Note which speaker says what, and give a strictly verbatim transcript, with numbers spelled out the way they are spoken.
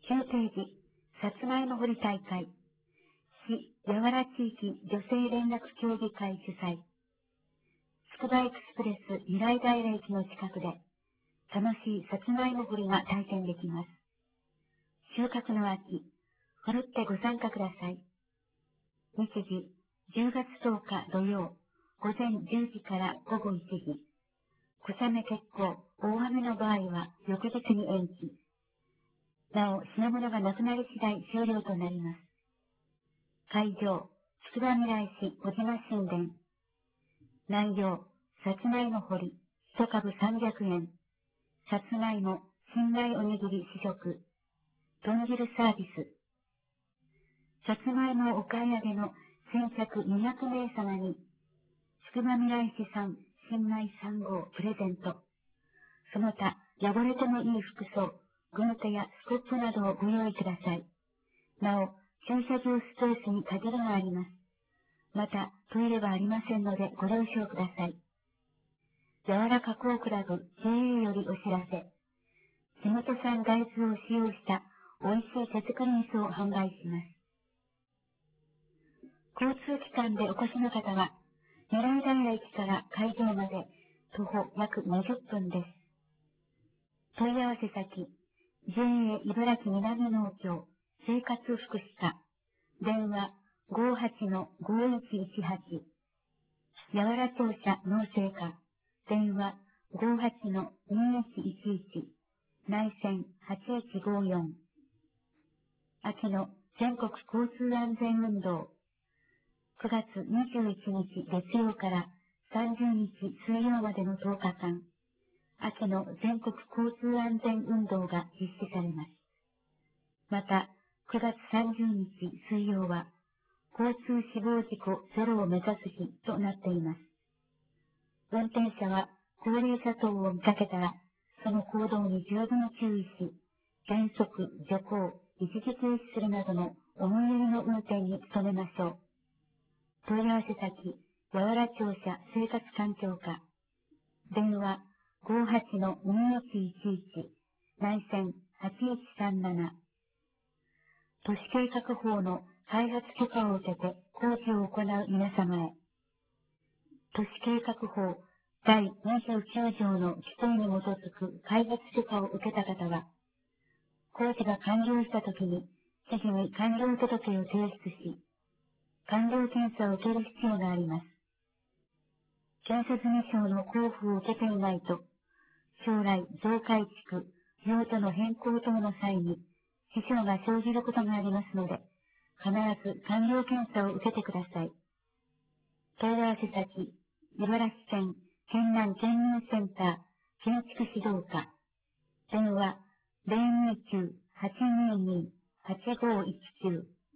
Speaker 1: きゅうページ、さつまいも掘り大会。市八原地域女性連絡協議会主催。つくばエクスプレス未来平駅の近くで、楽しいさつまいも掘りが体験できます。収穫の秋、ふるってご参加ください。日時、じゅうがつとおか土曜、午前じゅうじから午後いちじ。小雨結構、大雨の場合は翌日に延期。なお、品物がなくなり次第終了となります。会場、つくばみらい市小島神殿。内容、さつまいも掘り、一株さんびゃくえん。さつまいも、新米おにぎり試食。豚汁サービス。さつまいもお買い上げの先着にひゃくめいさまに、つくばみらい市産新米さんごうプレゼント。その他、汚れてもいい服装、軍手やスコップなどをご用意ください。なお、駐車場スペースに限りがあります。また、トイレはありませんのでご了承ください。やわら加工クラブ ジェーエー よりお知らせ。地元産大豆を使用した美味しい手作り味噌を販売します。交通機関でお越しの方は、未来平駅から会場まで徒歩約にじゅっぷんです。問い合わせ先、ジェーエー 茨城南農協生活福祉課、電話 ごーはちのごーいちいちはち、やわら庁舎農政課、電話 ごーはちのにいちいちいち、内線はちいちごよん。秋の全国交通安全運動、くがつにじゅういちにち月曜からさんじゅうにち水曜までのとおかかん、秋の全国交通安全運動が実施されます。また、くがつさんじゅうにち水曜は、交通死亡事故ゼロを目指す日となっています。運転者は高齢者等を見かけたら、その行動に十分注意し、減速、徐行、一時停止するなどの思いやりの運転に努めましょう。問い合わせ先、やわら庁舎生活環境課、電話 ごーはちのにいちいちいち、内線はちいちさんなな。都市計画法の開発許可を受けて工事を行う皆様へ。都市計画法だいにじゅうきゅうじょうの規定に基づく開発許可を受けた方は、工事が完了したときに、知事に完了届を提出し、完了検査を受ける必要があります。建設認証の交付を受けていないと、将来増改築、用途の変更等の際に支障が生じることがありますので、必ず完了検査を受けてください。問い合わせ先、茨城県県南県民センター建築指導課、電話 ゼロにきゅう はちにーにー はちごーいちきゅう